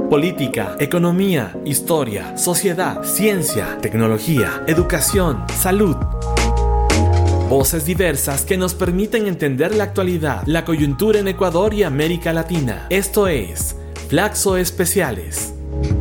política, economía, historia, sociedad, ciencia, tecnología, educación, salud. Voces diversas que nos permiten entender la actualidad, la coyuntura en Ecuador y América Latina. Esto es Flaxo Especiales.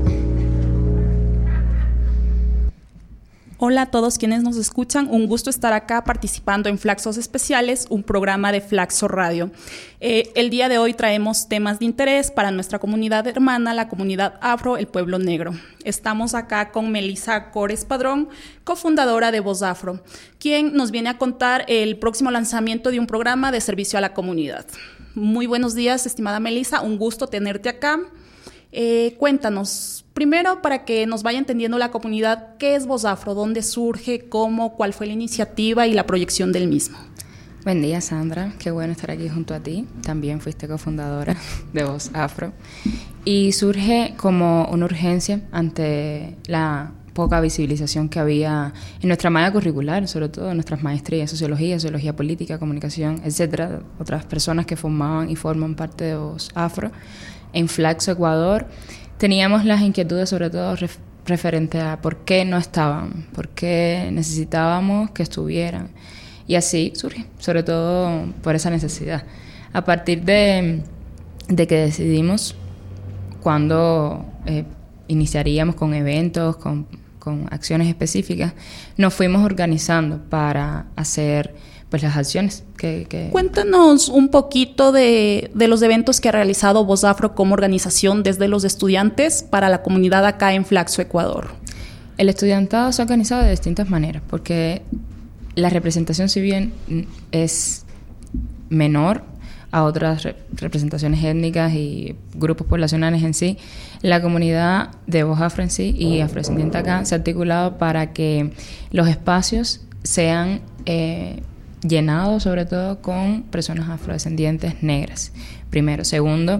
Hola a todos quienes nos escuchan, un gusto estar acá participando en Flaxos Especiales, un programa de Flaxo Radio. El día de hoy traemos temas de interés para nuestra comunidad hermana, la comunidad afro, el pueblo negro. Estamos acá con Melissa Cores Padrón, cofundadora de Voz Afro, quien nos viene a contar el próximo lanzamiento de un programa de servicio a la comunidad. Muy buenos días, estimada Melissa, un gusto tenerte acá. Cuéntanos, primero para que nos vaya entendiendo la comunidad, ¿qué es Voz Afro? ¿Dónde surge? ¿Cómo? ¿Cuál fue la iniciativa y la proyección del mismo? Buen día, Sandra, qué bueno estar aquí junto a ti. También fuiste cofundadora de Voz Afro. Y surge como una urgencia ante la poca visibilización que había en nuestra malla curricular, sobre todo en nuestras maestrías, sociología política, comunicación, etcétera, otras personas que formaban y forman parte de Voz Afro. En Flaxo, Ecuador, teníamos las inquietudes sobre todo referente a por qué no estaban, por qué necesitábamos que estuvieran. Y así surge, sobre todo por esa necesidad. A partir de que decidimos cuándo iniciaríamos con eventos, con acciones específicas, nos fuimos organizando para hacer pues las acciones que... Cuéntanos un poquito de los eventos que ha realizado Voz Afro como organización desde los estudiantes para la comunidad acá en Flaxo, Ecuador. El estudiantado se ha organizado de distintas maneras, porque la representación, si bien es menor a otras representaciones étnicas y grupos poblacionales en sí, la comunidad de Voz Afro en sí y afrodescendiente acá se ha articulado para que los espacios sean llenados sobre todo con personas afrodescendientes negras, primero. Segundo,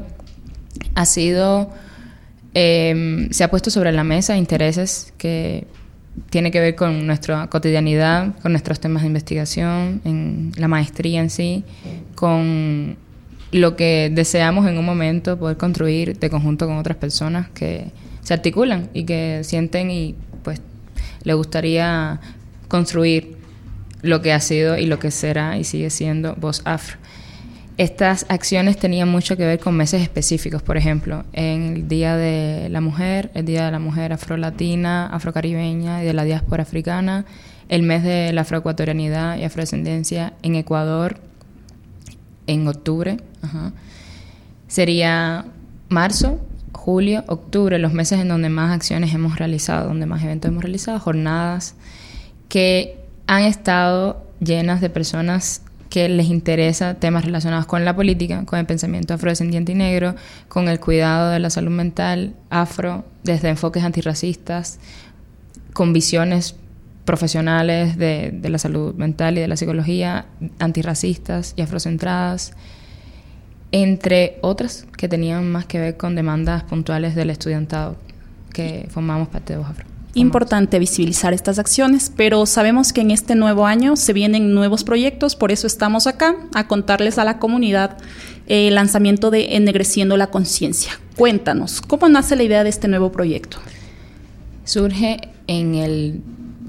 se ha puesto sobre la mesa intereses que tienen que ver con nuestra cotidianidad, con nuestros temas de investigación, en la maestría en sí, con lo que deseamos en un momento poder construir de conjunto con otras personas que se articulan y que sienten y pues les gustaría construir lo que ha sido y lo que será y sigue siendo Voz Afro. Estas acciones tenían mucho que ver con meses específicos, por ejemplo, en el Día de la Mujer, el Día de la Mujer afrolatina, afrocaribeña y de la diáspora africana, el mes de la afroecuatorianidad y afrodescendencia en Ecuador, en octubre. Sería marzo, julio, octubre, los meses en donde más acciones hemos realizado, donde más eventos hemos realizado, jornadas que han estado llenas de personas que les interesa temas relacionados con la política, con el pensamiento afrodescendiente y negro, con el cuidado de la salud mental afro, desde enfoques antirracistas, con visiones profesionales de la salud mental y de la psicología antirracistas y afrocentradas, entre otras que tenían más que ver con demandas puntuales del estudiantado que formamos parte de Voz Afro. Importante visibilizar estas acciones, pero sabemos que en este nuevo año se vienen nuevos proyectos, por eso estamos acá a contarles a la comunidad el lanzamiento de Ennegreciendo la Conciencia. Cuéntanos, ¿cómo nace la idea de este nuevo proyecto? Surge en el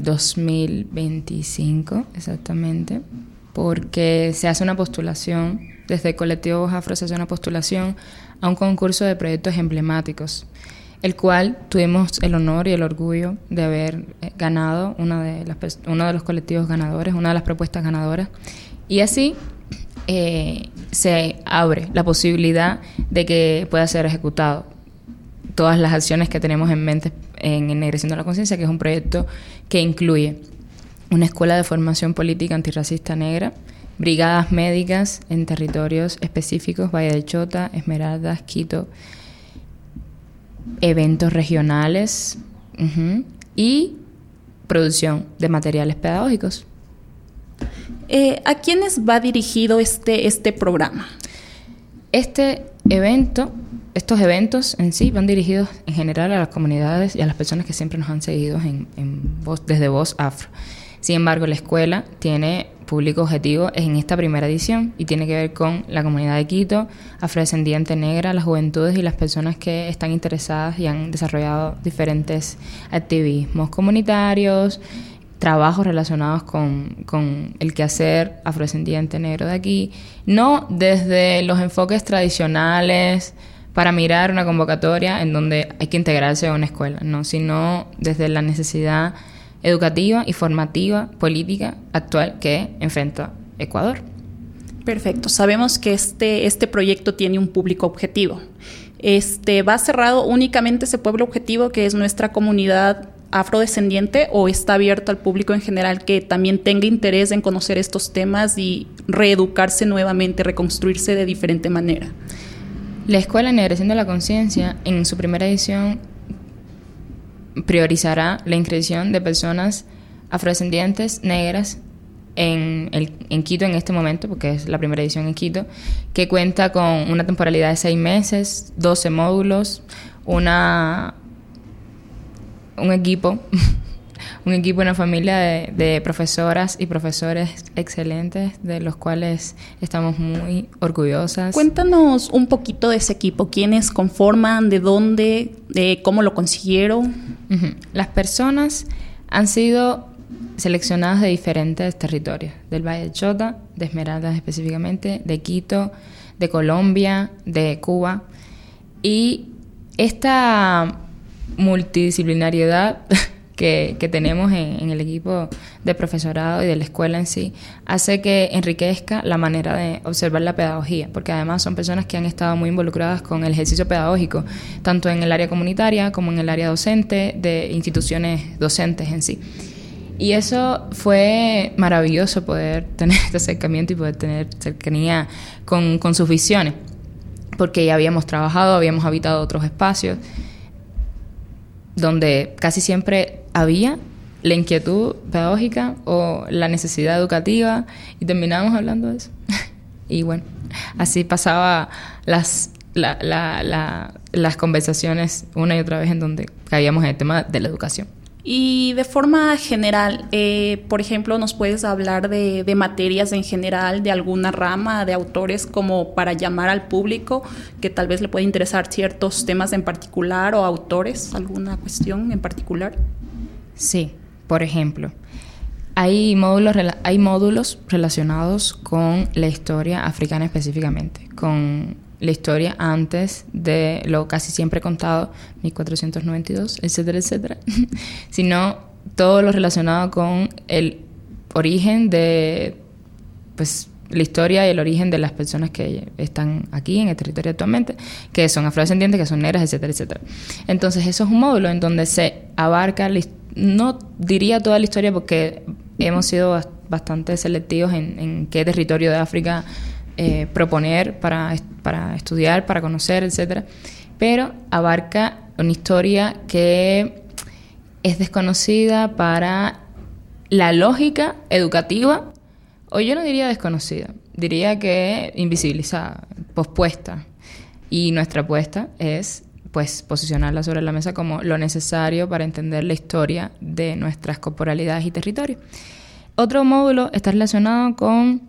2025, exactamente, porque se hace una postulación, desde el colectivo Voz Afro se hace una postulación a un concurso de proyectos emblemáticos, el cual tuvimos el honor y el orgullo de haber ganado uno de los colectivos ganadores, una de las propuestas ganadoras, y así se abre la posibilidad de que pueda ser ejecutado todas las acciones que tenemos en mente en Ennegreciendo la Conciencia, que es un proyecto que incluye una escuela de formación política antirracista negra, brigadas médicas en territorios específicos, Valle del Chota, Esmeraldas, Quito, eventos regionales y producción de materiales pedagógicos. ¿A quiénes va dirigido este programa? Estos eventos en sí van dirigidos en general a las comunidades y a las personas que siempre nos han seguido desde Voz Afro. Sin embargo, la escuela tiene público objetivo es en esta primera edición y tiene que ver con la comunidad de Quito, afrodescendiente negra, las juventudes y las personas que están interesadas y han desarrollado diferentes activismos comunitarios, trabajos relacionados con el quehacer afrodescendiente negro de aquí, no desde los enfoques tradicionales para mirar una convocatoria en donde hay que integrarse a una escuela, no, sino desde la necesidad educativa y formativa, política actual que enfrenta Ecuador. Perfecto. Sabemos que este proyecto tiene un público objetivo. ¿Va cerrado únicamente ese pueblo objetivo que es nuestra comunidad afrodescendiente o está abierto al público en general que también tenga interés en conocer estos temas y reeducarse nuevamente, reconstruirse de diferente manera? La Escuela Ennegreciendo la Conciencia, en su primera edición, priorizará la inscripción de personas afrodescendientes negras en Quito en este momento, porque es la primera edición en Quito, que cuenta con una temporalidad de 6 meses, 12 módulos, un equipo, una familia de profesoras y profesores excelentes, de los cuales estamos muy orgullosas. Cuéntanos un poquito de ese equipo, quiénes conforman, de dónde, de cómo lo consiguieron. Las personas han sido seleccionadas de diferentes territorios, del Valle del Chota, de Esmeraldas específicamente, de Quito, de Colombia, de Cuba, y esta multidisciplinariedad que tenemos en el equipo de profesorado y de la escuela en sí, hace que enriquezca la manera de observar la pedagogía, porque además son personas que han estado muy involucradas con el ejercicio pedagógico, tanto en el área comunitaria como en el área docente, de instituciones docentes en sí. Y eso fue maravilloso, poder tener este acercamiento y poder tener cercanía con sus visiones, porque ya habíamos trabajado, habíamos habitado otros espacios donde casi siempre había la inquietud pedagógica o la necesidad educativa y terminábamos hablando de eso. Y bueno, así pasaba las conversaciones una y otra vez en donde caíamos en el tema de la educación. Y de forma general, por ejemplo, ¿nos puedes hablar de materias en general, de alguna rama, de autores, como para llamar al público que tal vez le pueda interesar ciertos temas en particular o autores, alguna cuestión en particular? Sí, por ejemplo, hay módulos relacionados con la historia africana específicamente, con la historia antes de lo casi siempre contado, 1492, etcétera, etcétera, sino todo lo relacionado con el origen de, pues, la historia y el origen de las personas que están aquí en el territorio actualmente, que son afrodescendientes, que son negras, etcétera, etcétera. Entonces, eso es un módulo en donde se abarca, no diría toda la historia porque hemos sido bastante selectivos en qué territorio de África proponer para estudiar, para conocer, etcétera, pero abarca una historia que es desconocida para la lógica educativa, o yo no diría desconocida, diría que invisibilizada, pospuesta, y nuestra apuesta es, pues, posicionarla sobre la mesa como lo necesario para entender la historia de nuestras corporalidades y territorios. Otro módulo está relacionado con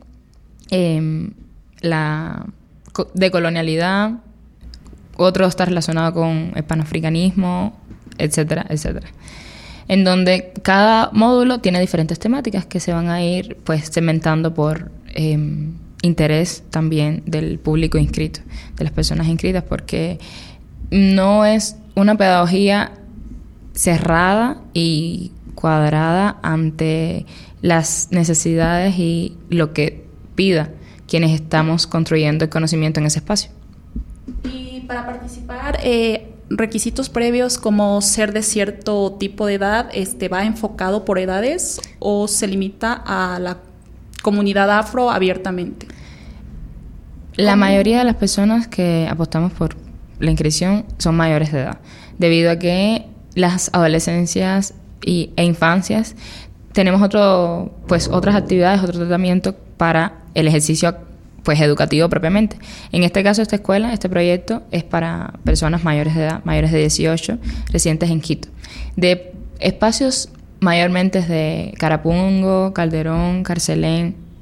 la decolonialidad, otro está relacionado con el panafricanismo, etcétera, etcétera. En donde cada módulo tiene diferentes temáticas que se van a ir, pues, segmentando por interés también del público inscrito, de las personas inscritas, porque no es una pedagogía cerrada y cuadrada ante las necesidades y lo que pida quienes estamos construyendo el conocimiento en ese espacio. Y para participar, requisitos previos como ser de cierto tipo de edad, ¿va enfocado por edades o se limita a la comunidad afro abiertamente? La mayoría de las personas que apostamos por la inscripción son mayores de edad, debido a que las adolescencias e infancias tenemos otras actividades, otro tratamiento para el ejercicio, pues, educativo propiamente. En este caso, esta escuela, este proyecto es para personas mayores de edad, mayores de 18, residentes en Quito, de espacios mayormente de Carapungo, Calderón, Carcelén,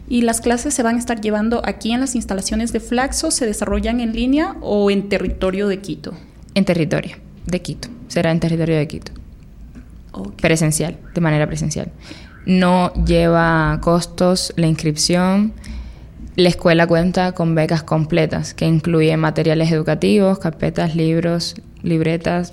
¿Y las clases se van a estar llevando aquí en las instalaciones de Flaxo? ¿Se desarrollan en línea o en territorio de Quito? En territorio de Quito. Será en territorio de Quito. Okay. Presencial, de manera presencial. No lleva costos la inscripción. La escuela cuenta con becas completas que incluyen materiales educativos, carpetas, libros, libretas,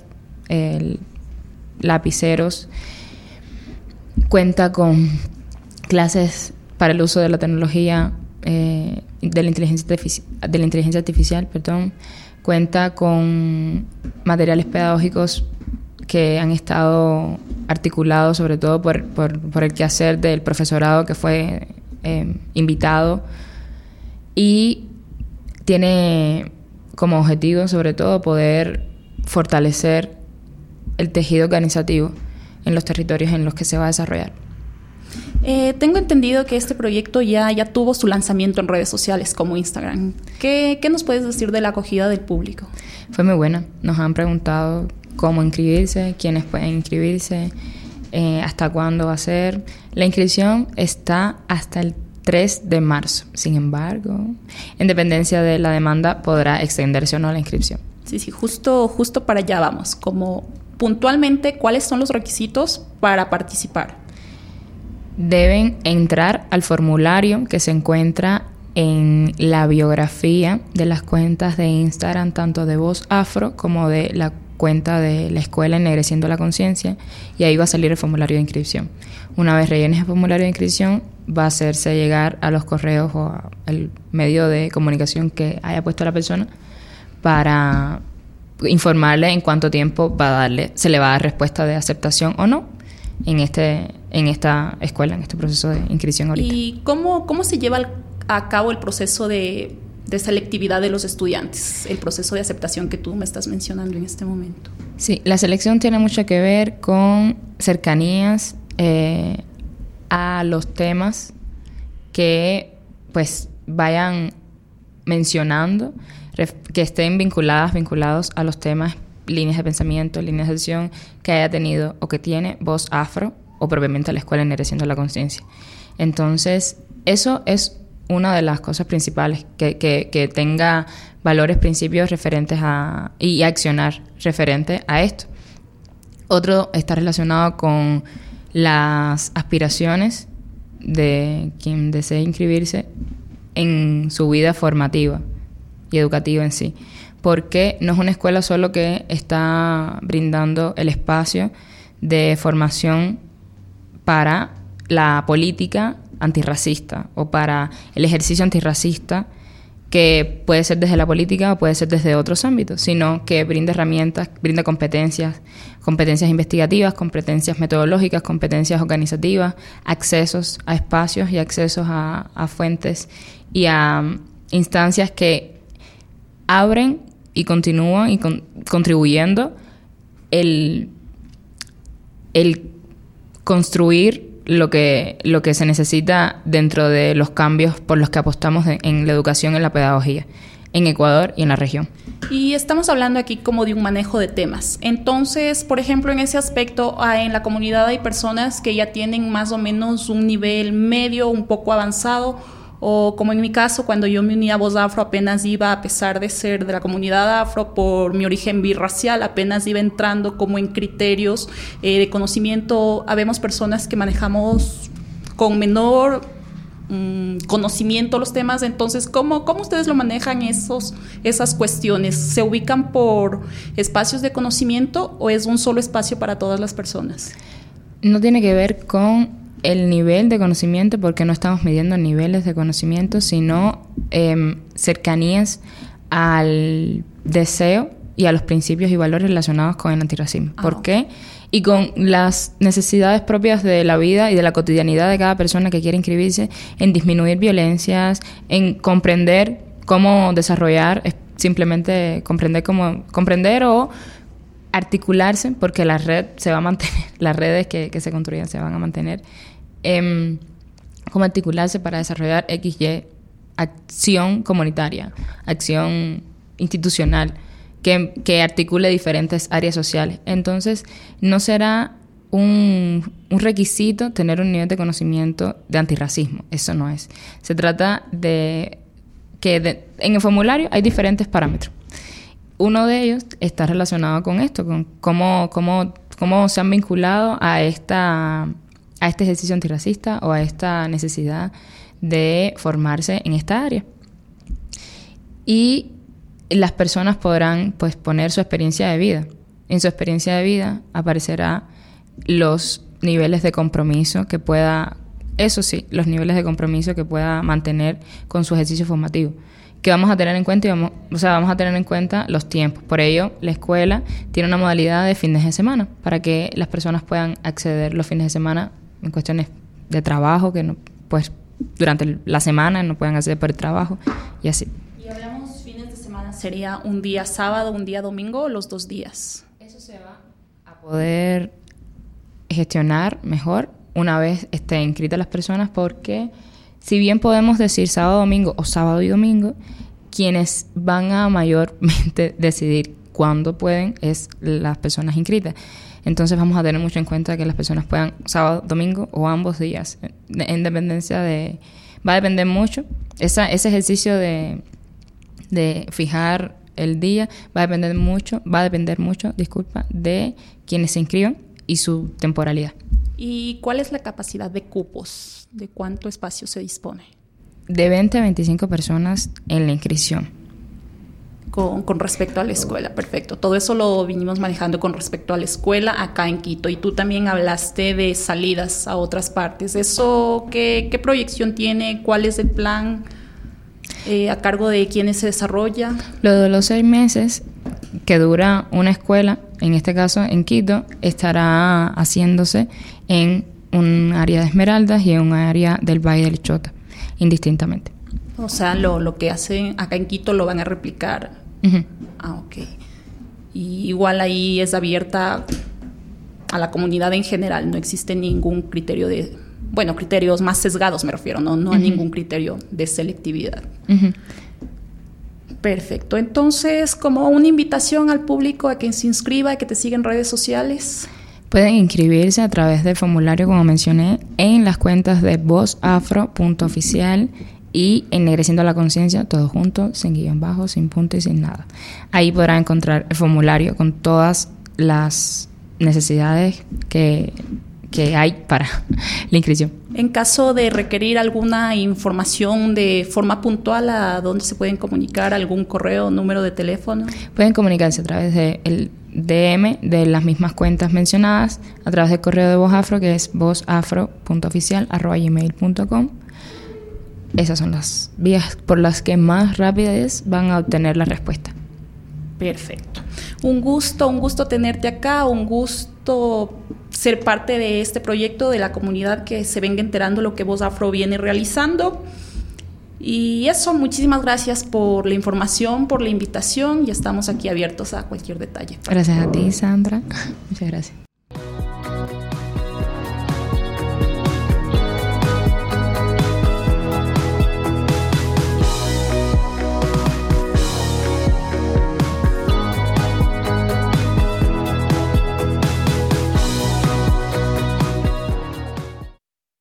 lapiceros. Cuenta con clases para el uso de la tecnología de la inteligencia artificial, Cuenta con materiales pedagógicos que han estado articulados sobre todo por el quehacer del profesorado que fue invitado, y tiene como objetivo sobre todo poder fortalecer el tejido organizativo en los territorios en los que se va a desarrollar. Tengo entendido que este proyecto ya tuvo su lanzamiento en redes sociales como Instagram. ¿Qué nos puedes decir de la acogida del público? Fue muy buena. Nos han preguntado cómo inscribirse, quiénes pueden inscribirse, hasta cuándo va a ser. La inscripción está hasta el 3 de marzo. Sin embargo, en dependencia de la demanda, podrá extenderse o no la inscripción. Sí, justo para allá vamos. Como puntualmente, ¿cuáles son los requisitos para participar? Deben entrar al formulario que se encuentra en la biografía de las cuentas de Instagram, tanto de Voz Afro como de la cuenta de la escuela Ennegreciendo la Conciencia, y ahí va a salir el formulario de inscripción. Una vez rellenes el formulario de inscripción, va a hacerse llegar a los correos o al medio de comunicación que haya puesto la persona para informarle en cuánto tiempo se le va a dar respuesta de aceptación o no en esta escuela, en este proceso de inscripción ahorita. ¿Y cómo se lleva a cabo el proceso de selectividad de los estudiantes, el proceso de aceptación que tú me estás mencionando en este momento? Sí, la selección tiene mucho que ver con cercanías a los temas que pues vayan mencionando, que estén vinculados a los temas, líneas de pensamiento, líneas de acción que haya tenido o que tiene Voz Afro o propiamente la escuela Ennegreciendo la Conciencia. Entonces, eso es una de las cosas principales, que tenga valores, principios referentes y accionar referente a esto. Otro está relacionado con las aspiraciones de quien desee inscribirse en su vida formativa y educativa en sí. Porque no es una escuela solo que está brindando el espacio de formación para la política antirracista o para el ejercicio antirracista, que puede ser desde la política o puede ser desde otros ámbitos, sino que brinda herramientas, brinda competencias investigativas, competencias metodológicas, competencias organizativas, accesos a espacios y accesos a fuentes y a instancias que abren y continúan contribuyendo el construir lo que se necesita dentro de los cambios por los que apostamos en la educación, en la pedagogía, en Ecuador y en la región. Y estamos hablando aquí como de un manejo de temas. Entonces, por ejemplo, en ese aspecto, en la comunidad hay personas que ya tienen más o menos un nivel medio, un poco avanzado, o como en mi caso, cuando yo me uní a Voz Afro, apenas iba, a pesar de ser de la comunidad afro, por mi origen birracial, apenas iba entrando como en criterios de conocimiento. Habemos personas que manejamos con menor conocimiento los temas. Entonces, ¿cómo ustedes lo manejan esas cuestiones? ¿Se ubican por espacios de conocimiento o es un solo espacio para todas las personas? No tiene que ver con el nivel de conocimiento, porque no estamos midiendo niveles de conocimiento, sino cercanías al deseo y a los principios y valores relacionados con el antirracismo. ¿Por qué? Y con las necesidades propias de la vida y de la cotidianidad de cada persona que quiere inscribirse, en disminuir violencias, en comprender cómo desarrollar, simplemente comprender o articularse, porque la red se va a mantener, las redes que se construyan se van a mantener, cómo articularse para desarrollar XY acción comunitaria, acción institucional, que articule diferentes áreas sociales. Entonces, no será un requisito tener un nivel de conocimiento de antirracismo. Eso no es. Se trata de que en el formulario hay diferentes parámetros. Uno de ellos está relacionado con esto, con cómo se han vinculado a este ejercicio antirracista o a esta necesidad de formarse en esta área. Y las personas podrán pues poner su experiencia de vida. En su experiencia de vida aparecerá los niveles de compromiso que pueda, eso sí, los niveles de compromiso que pueda mantener con su ejercicio formativo, que vamos a tener en cuenta vamos a tener en cuenta los tiempos. Por ello, la escuela tiene una modalidad de fines de semana para que las personas puedan acceder los fines de semana en cuestiones de trabajo que no, pues durante la semana no puedan acceder por el trabajo y así. Y hablamos fines de semana, ¿sería un día sábado, un día domingo o los 2 días? Eso se va a poder gestionar mejor una vez estén inscritas las personas, porque si bien podemos decir sábado, domingo o sábado y domingo, quienes van a mayormente decidir cuándo pueden es las personas inscritas. Entonces vamos a tener mucho en cuenta que las personas puedan sábado, domingo o ambos días, en dependencia de... Va a depender mucho, ese ejercicio de fijar el día va a depender mucho, de quienes se inscriban y su temporalidad. ¿Y cuál es la capacidad de cupos? ¿De cuánto espacio se dispone? De 20 a 25 personas en la inscripción. Con respecto a la escuela, perfecto. Todo eso lo vinimos manejando con respecto a la escuela acá en Quito. Y tú también hablaste de salidas a otras partes. ¿Eso qué proyección tiene? ¿Cuál es el plan? ¿A cargo de quiénes se desarrolla? Lo de los 6 meses que dura una escuela, en este caso en Quito, estará haciéndose en un área de Esmeraldas y en un área del Valle del Chota, indistintamente. O sea, lo que hacen acá en Quito lo van a replicar. Uh-huh. Ok. Y igual ahí es abierta a la comunidad en general, no existe ningún criterio criterios más sesgados me refiero, no uh-huh. a ningún criterio de selectividad. Uh-huh. Perfecto. Entonces, como una invitación al público a que se inscriba, a que te siga en redes sociales. Pueden inscribirse a través del formulario, como mencioné, en las cuentas de vozafro.oficial y Ennegreciendo la Conciencia, todo junto, sin guión bajo, sin punto y sin nada. Ahí podrán encontrar el formulario con todas las necesidades que hay para la inscripción. En caso de requerir alguna información de forma puntual, ¿a dónde se pueden comunicar? ¿Algún correo, número de teléfono? Pueden comunicarse a través del DM de las mismas cuentas mencionadas, a través del correo de Voz Afro, que es vozafro.oficial@gmail.com. Esas son las vías por las que más rápidas van a obtener la respuesta. Perfecto. Un gusto tenerte acá, un gusto ser parte de este proyecto, de la comunidad que se venga enterando lo que Voz Afro viene realizando. Y eso, muchísimas gracias por la información, por la invitación, y estamos aquí abiertos a cualquier detalle. Gracias a ti, Sandra. Muchas gracias.